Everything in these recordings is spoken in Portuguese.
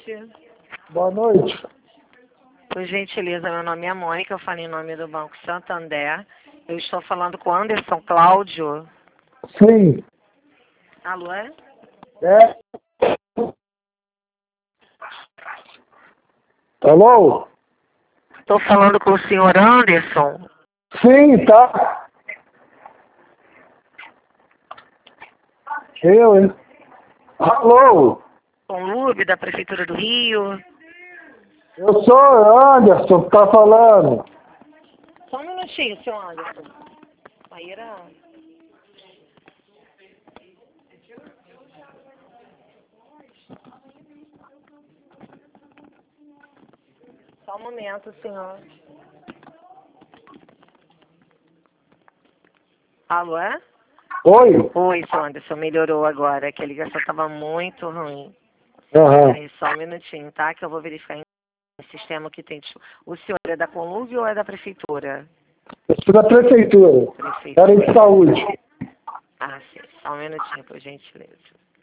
noite. Boa noite. Por gentileza, meu nome é Mônica, eu falo em nome do Banco Santander. Eu estou falando com Anderson Cláudio. Sim. Alô, é? É. Alô? Estou falando com o senhor Anderson. Sim, tá. Eu, hein? Alô? Com Lube, da Prefeitura do Rio. Eu sou Anderson, que tá falando. Só um minutinho, senhor Anderson. Maíra. Só um momento, senhor. Alô, é? Oi? Oi, senhor Anderson, melhorou agora, que a ligação estava muito ruim. Aham. Aí, só um minutinho, tá? Que eu vou verificar em sistema que tem. O senhor é da Conlúvio ou é da Prefeitura? Eu sou da prefeitura. Prefeitura. Área de saúde. Ah, sim. Só um minutinho, por gentileza.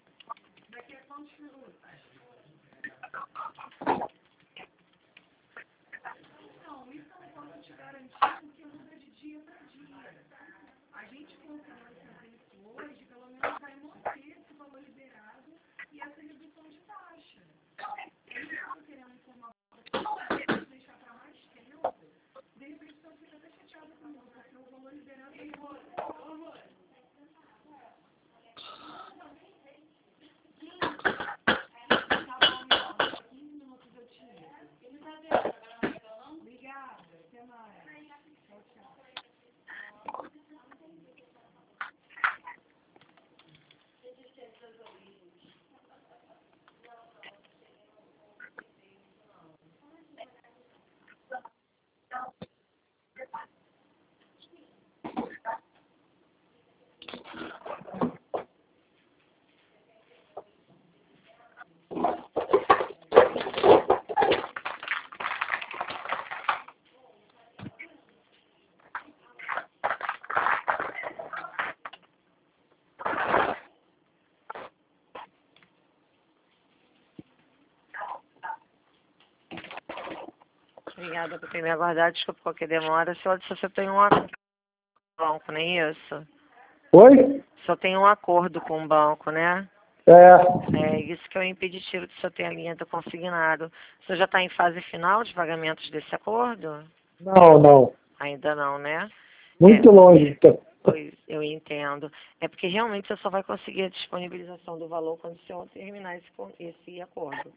Obrigada por ter me aguardado. Desculpa qualquer demora. Senhor, se você tem um acordo com o banco, não é isso? Oi? Só tem um acordo com o banco, né? É. É isso que é o impeditivo de o senhor ter a linha do consignado. O senhor já está em fase final de pagamentos desse acordo? Não, não. Ainda não, né? Muito longe. Tá? Pois eu entendo. É porque realmente você só vai conseguir a disponibilização do valor quando o senhor terminar esse acordo.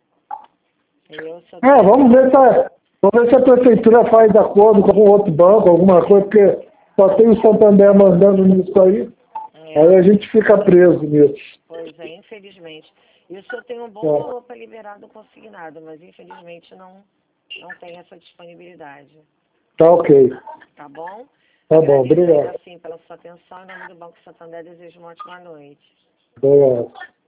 Vamos ver se a prefeitura faz acordo com algum outro banco, alguma coisa, porque só tem o Santander mandando nisso aí. Aí a gente fica preso nisso. Pois é, infelizmente. E o senhor tem um bom valor para liberar do consignado, mas infelizmente não tem essa disponibilidade. Tá ok. Tá bom? Tá bom, obrigado. Agradeço, assim, pela sua atenção. Em nome do Banco Santander, desejo uma ótima noite. Obrigado.